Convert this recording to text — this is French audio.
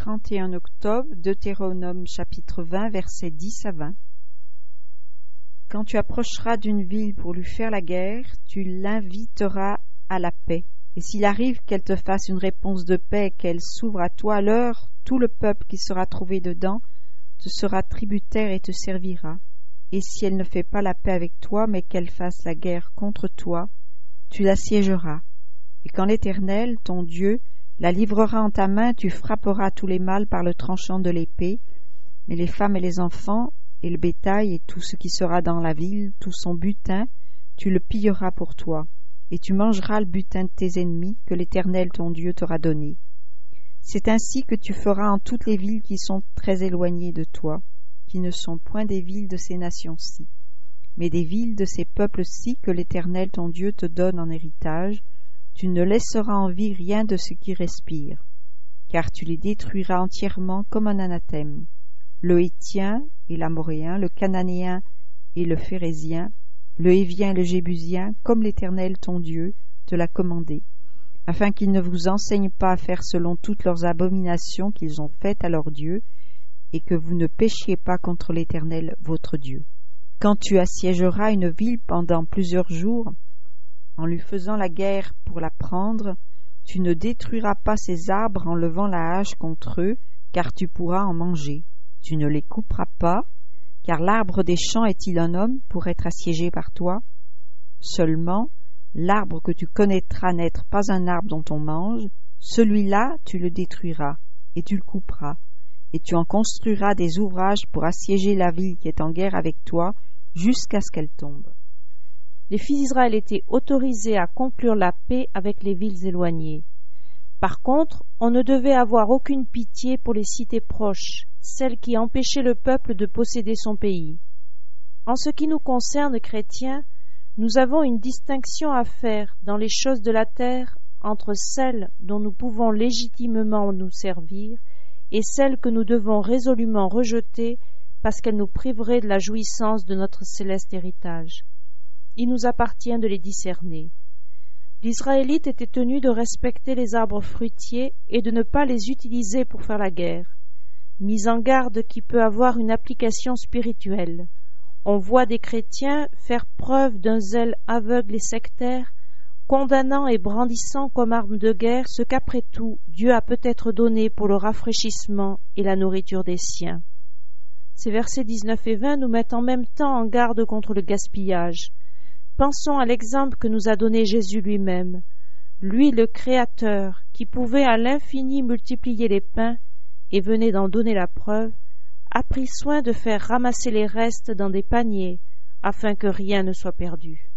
31 octobre, Deutéronome chapitre 20, versets 10 à 20. Quand tu approcheras d'une ville pour lui faire la guerre, tu l'inviteras à la paix. Et s'il arrive qu'elle te fasse une réponse de paix et qu'elle s'ouvre à toi, alors tout le peuple qui sera trouvé dedans te sera tributaire et te servira. Et si elle ne fait pas la paix avec toi, mais qu'elle fasse la guerre contre toi, tu l'assiégeras. Et quand l'Éternel, ton Dieu, la livrera en ta main, tu frapperas tous les mâles par le tranchant de l'épée, mais les femmes et les enfants, et le bétail, et tout ce qui sera dans la ville, tout son butin, tu le pilleras pour toi, et tu mangeras le butin de tes ennemis que l'Éternel ton Dieu t'aura donné. C'est ainsi que tu feras en toutes les villes qui sont très éloignées de toi, qui ne sont point des villes de ces nations-ci, mais des villes de ces peuples-ci que l'Éternel ton Dieu te donne en héritage. Tu ne laisseras en vie rien de ce qui respire, car tu les détruiras entièrement comme un anathème. Le Héthien et l'Amoréen, le Cananéen et le Phérézien, le Hévien et le Jébusien, comme l'Éternel ton Dieu te l'a commandé, afin qu'ils ne vous enseignent pas à faire selon toutes leurs abominations qu'ils ont faites à leurs dieux, et que vous ne péchiez pas contre l'Éternel votre Dieu. Quand tu assiégeras une ville pendant plusieurs jours, en lui faisant la guerre pour la prendre, tu ne détruiras pas ses arbres en levant la hache contre eux, car tu pourras en manger. Tu ne les couperas pas, car l'arbre des champs est-il un homme pour être assiégé par toi? Seulement, l'arbre que tu connaîtras n'être pas un arbre dont on mange, celui-là tu le détruiras, et tu le couperas, et tu en construiras des ouvrages pour assiéger la ville qui est en guerre avec toi, jusqu'à ce qu'elle tombe. Les fils d'Israël étaient autorisés à conclure la paix avec les villes éloignées. Par contre, on ne devait avoir aucune pitié pour les cités proches, celles qui empêchaient le peuple de posséder son pays. En ce qui nous concerne, chrétiens, nous avons une distinction à faire dans les choses de la terre entre celles dont nous pouvons légitimement nous servir et celles que nous devons résolument rejeter parce qu'elles nous priveraient de la jouissance de notre céleste héritage. Il nous appartient de les discerner. L'Israélite était tenu de respecter les arbres fruitiers et de ne pas les utiliser pour faire la guerre. Mise en garde qui peut avoir une application spirituelle. On voit des chrétiens faire preuve d'un zèle aveugle et sectaire, condamnant et brandissant comme arme de guerre ce qu'après tout Dieu a peut-être donné pour le rafraîchissement et la nourriture des siens. Ces versets 19 et 20 nous mettent en même temps en garde contre le gaspillage. Pensons à l'exemple que nous a donné Jésus lui-même, lui le Créateur, qui pouvait à l'infini multiplier les pains et venait d'en donner la preuve, a pris soin de faire ramasser les restes dans des paniers, afin que rien ne soit perdu.